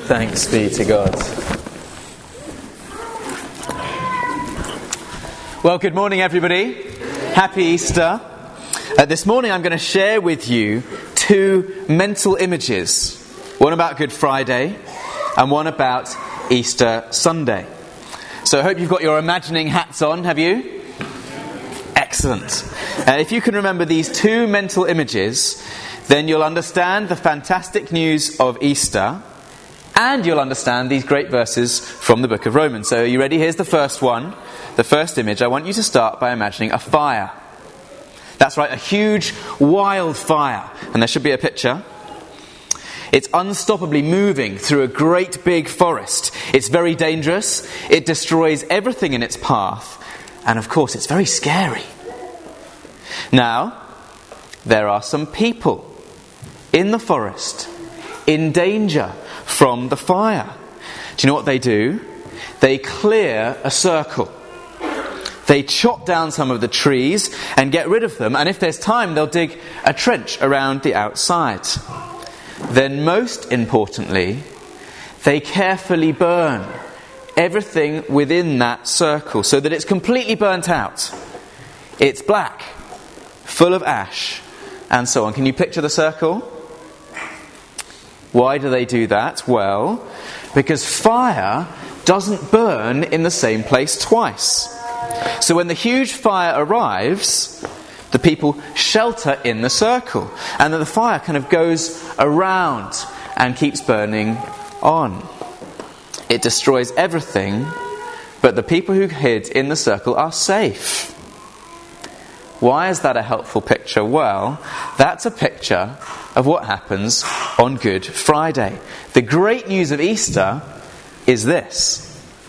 Thanks be to God. Well, good morning, everybody. Happy Easter. This morning I'm going to share with you two mental images. One about Good Friday and one about Easter Sunday. So I hope you've got your imagining hats on, have you? Excellent. If you can remember these two mental images, then you'll understand the fantastic news of Easter, and you'll understand these great verses from the book of Romans. So are you ready? Here's the first one. The first image. I want you to start by imagining a fire. That's right, a huge wildfire. And there should be a picture. It's unstoppably moving through a great big forest. It's very dangerous. It destroys everything in its path. And of course, it's very scary. Now, there are some people in the forest in danger from the fire. Do you know what they do? They clear a circle. They chop down some of the trees and get rid of them, and if there's time, they'll dig a trench around the outside. Then, most importantly, they carefully burn everything within that circle so that it's completely burnt out. It's black, full of ash, and so on. Can you picture the circle? Why do they do that? Well, because fire doesn't burn in the same place twice. So when the huge fire arrives, the people shelter in the circle, and then the fire kind of goes around and keeps burning on. It destroys everything, but the people who hid in the circle are safe. Why is that a helpful picture? Well, that's a picture of what happens on Good Friday. The great news of Easter is this.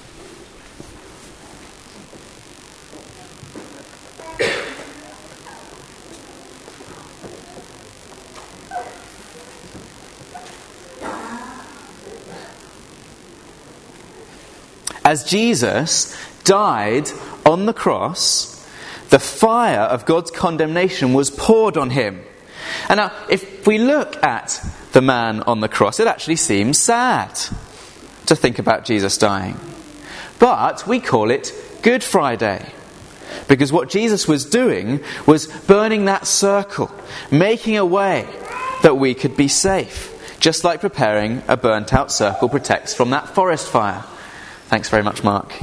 As Jesus died on the cross, the fire of God's condemnation was poured on him. And now, if we look at the man on the cross, it actually seems sad to think about Jesus dying. But we call it Good Friday, because what Jesus was doing was burning that circle, making a way that we could be safe, just like preparing a burnt-out circle protects from that forest fire. Thanks very much, Mark.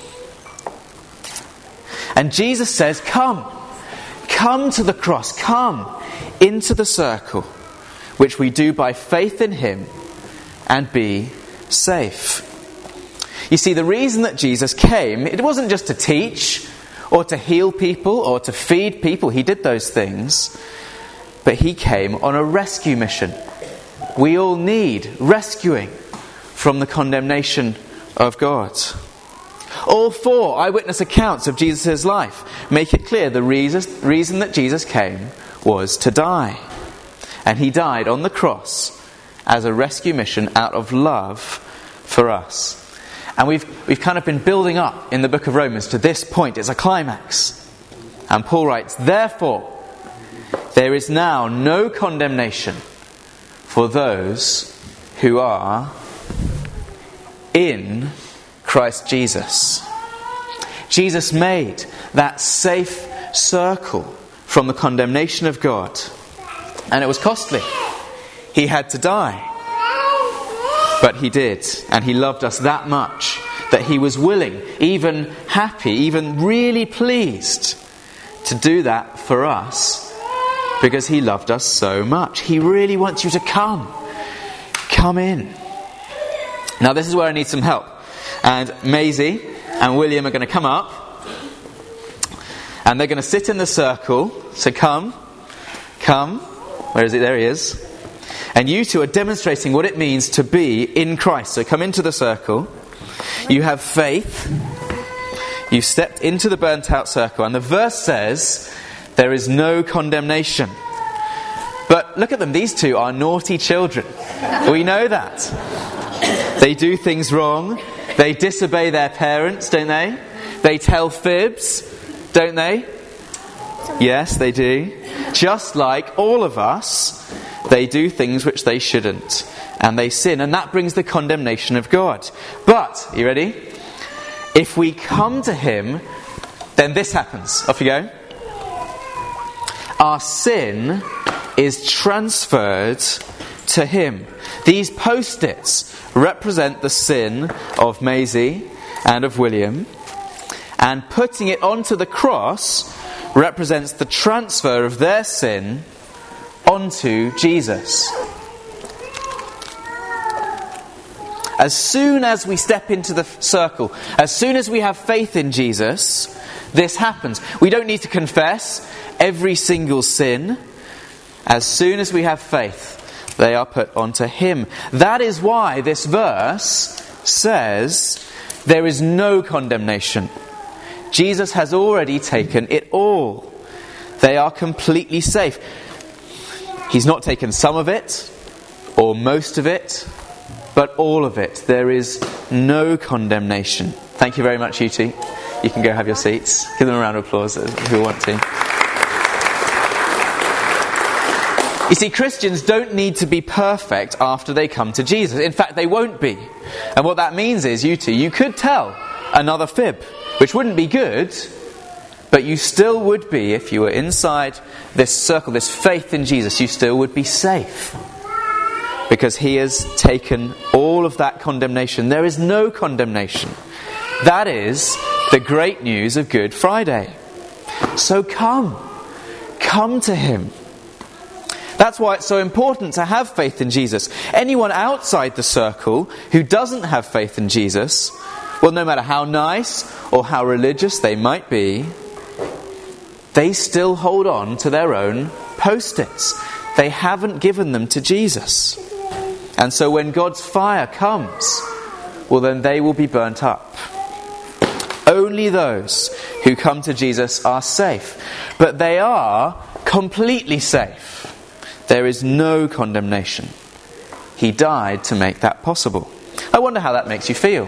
And Jesus says, come to the cross, come into the circle, which we do by faith in him, and be safe. You see, the reason that Jesus came, it wasn't just to teach, or to heal people, or to feed people. He did those things, but he came on a rescue mission. We all need rescuing from the condemnation of God. All four eyewitness accounts of Jesus' life make it clear the reason that Jesus came was to die. And he died on the cross as a rescue mission out of love for us. And we've kind of been building up in the book of Romans to this point. It's a climax. And Paul writes, therefore, there is now no condemnation for those who are in Christ Jesus. Jesus made that safe circle from the condemnation of God. And it was costly. He had to die. But he did. And he loved us that much that he was willing, even happy, even really pleased to do that for us because he loved us so much. He really wants you to come in. Now this is where I need some help. And Maisie and William are going to come up. And they're going to sit in the circle. So come. Where is it? There he is. And you two are demonstrating what it means to be in Christ. So come into the circle. You have faith. You've stepped into the burnt out circle. And the verse says, there is no condemnation. But look at them. These two are naughty children. We know that. They do things wrong. They disobey their parents, don't they? They tell fibs, don't they? Yes, they do. Just like all of us, they do things which they shouldn't. and they sin, and that brings the condemnation of God. But, you ready? If we come to him, then this happens. Off you go. Our sin is transferred to him. These post-its represent the sin of Maisie and of William, and putting it onto the cross represents the transfer of their sin onto Jesus. As soon as we step into the circle, as soon as we have faith in Jesus, this happens. We don't need to confess every single sin. As soon as we have faith, they are put onto him. That is why this verse says there is no condemnation. Jesus has already taken it all. They are completely safe. He's not taken some of it, or most of it, but all of it. There is no condemnation. Thank you very much, you two. You can go have your seats. Give them a round of applause if you want to. You see, Christians don't need to be perfect after they come to Jesus. In fact, they won't be. And what that means is, you two, you could tell another fib, which wouldn't be good, but you still would be, if you were inside this circle, this faith in Jesus, you still would be safe. Because he has taken all of that condemnation. There is no condemnation. That is the great news of Good Friday. So come to him. That's why it's so important to have faith in Jesus. Anyone outside the circle who doesn't have faith in Jesus, well, no matter how nice or how religious they might be, they still hold on to their own post-its. They haven't given them to Jesus. And so when God's fire comes, well, then they will be burnt up. Only those who come to Jesus are safe. But they are completely safe. There is no condemnation. He died to make that possible. I wonder how that makes you feel.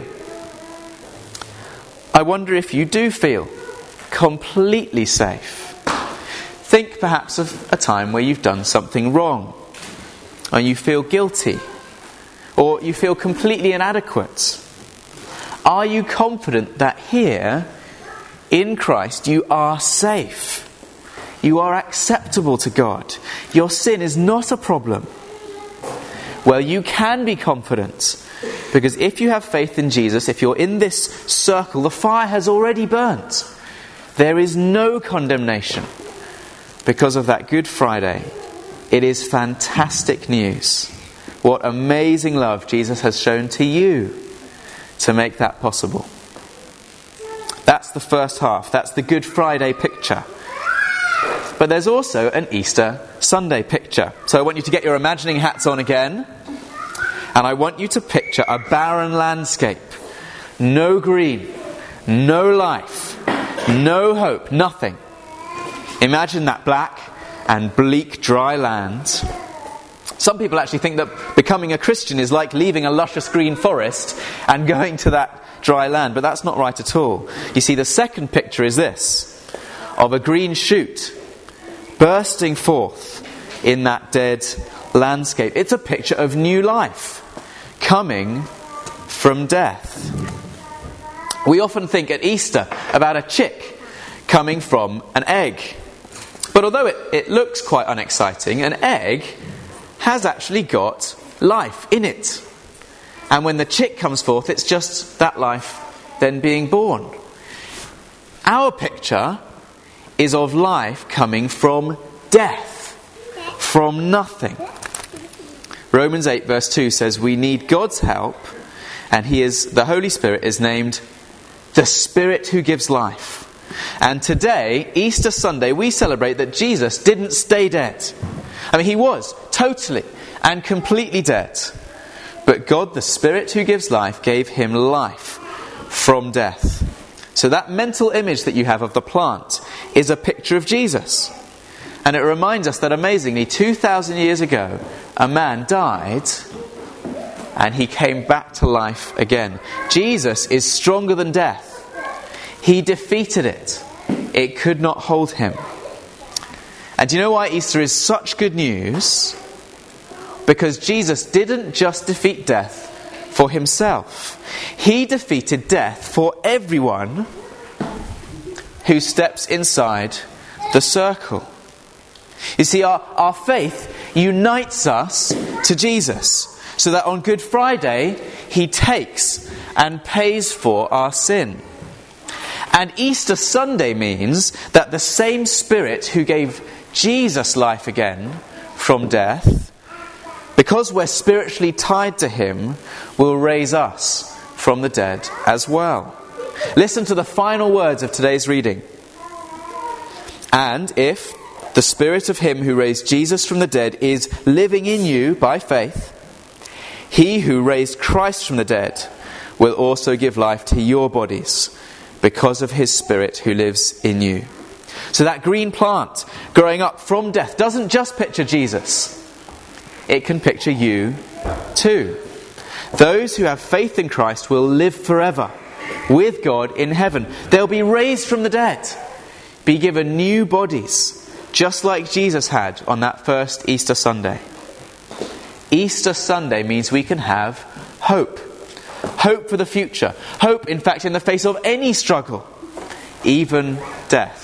I wonder if you do feel completely safe. Think perhaps of a time where you've done something wrong, and you feel guilty, or you feel completely inadequate. Are you confident that here, in Christ, you are safe? You are acceptable to God. Your sin is not a problem. Well, you can be confident, because if you have faith in Jesus, if you're in this circle, the fire has already burnt. There is no condemnation because of that Good Friday. It is fantastic news. What amazing love Jesus has shown to you to make that possible. That's the first half. That's the Good Friday picture. But there's also an Easter Sunday picture. So I want you to get your imagining hats on again. And I want you to picture a barren landscape. No green, no life, no hope, nothing. Imagine that black and bleak dry land. Some people actually think that becoming a Christian is like leaving a luscious green forest and going to that dry land. But that's not right at all. You see, the second picture is this, of a green shoot bursting forth in that dead landscape. It's a picture of new life coming from death. We often think at Easter about a chick coming from an egg. But although it looks quite unexciting, an egg has actually got life in it. And when the chick comes forth, it's just that life then being born. Our picture is of life coming from death, from nothing. Romans 8 verse 2 says we need God's help, and the Holy Spirit is named the Spirit who gives life. And today, Easter Sunday, we celebrate that Jesus didn't stay dead. I mean, he was totally and completely dead. But God, the Spirit who gives life, gave him life from death. So that mental image that you have of the plant is a picture of Jesus. And it reminds us that amazingly, 2,000 years ago, a man died and he came back to life again. Jesus is stronger than death. He defeated it. It could not hold him. And do you know why Easter is such good news? Because Jesus didn't just defeat death for himself. He defeated death for everyone who steps inside the circle. You see, our faith unites us to Jesus, so that on Good Friday, he takes and pays for our sin. And Easter Sunday means that the same Spirit who gave Jesus life again from death, because we're spiritually tied to him, will raise us from the dead as well. Listen to the final words of today's reading. And if the Spirit of him who raised Jesus from the dead is living in you by faith, he who raised Christ from the dead will also give life to your bodies because of his Spirit who lives in you. So that green plant growing up from death doesn't just picture Jesus. It can picture you too. Those who have faith in Christ will live forever with God in heaven. They'll be raised from the dead, be given new bodies, just like Jesus had on that first Easter Sunday. Easter Sunday means we can have hope. Hope for the future. Hope, in fact, in the face of any struggle, even death.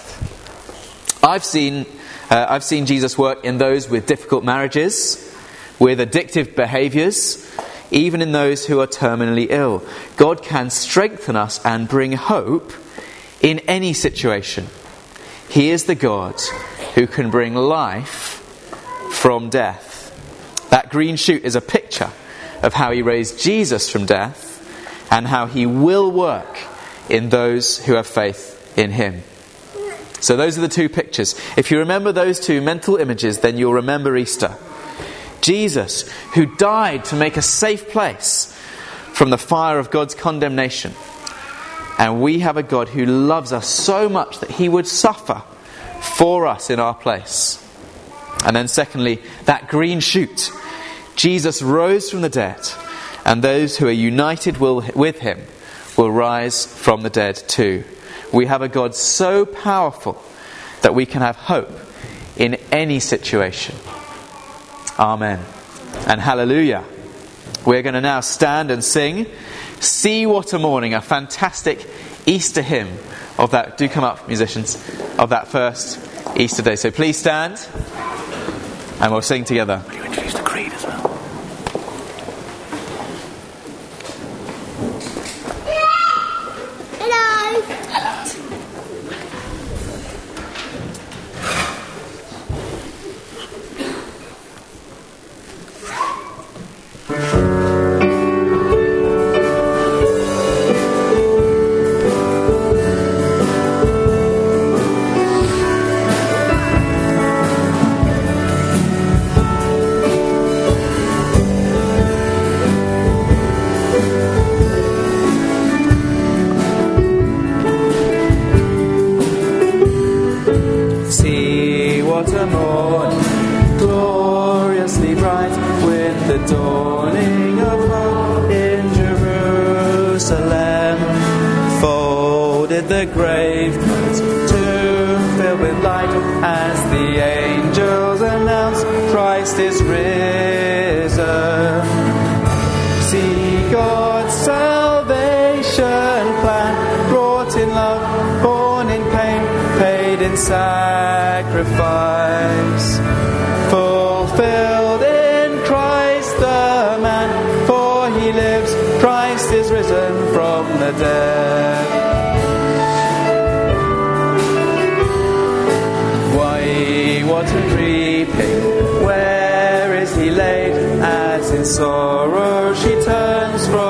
I've seen Jesus work in those with difficult marriages, with addictive behaviours, even in those who are terminally ill. God can strengthen us and bring hope in any situation. He is the God who can bring life from death. That green shoot is a picture of how he raised Jesus from death and how he will work in those who have faith in him. So those are the two pictures. If you remember those two mental images, then you'll remember Easter. Jesus, who died to make a safe place from the fire of God's condemnation. And we have a God who loves us so much that he would suffer for us in our place. And then secondly, that green shoot. Jesus rose from the dead, and those who are united with him will rise from the dead too. We have a God so powerful that we can have hope in any situation. Amen. And hallelujah. We're going to now stand and sing See What a Morning, a fantastic Easter hymn of that. Do come up, musicians, of that first Easter day. So please stand and we'll sing together. Will you introduce the creed as well? The grave tomb filled with light as the angels announce Christ is risen. See God's salvation plan, brought in love, born in pain, paid in sacrifice, fulfilled in Christ the man, for he lives, Christ is risen from the dead. What a reaping, where is he laid? As in Sodom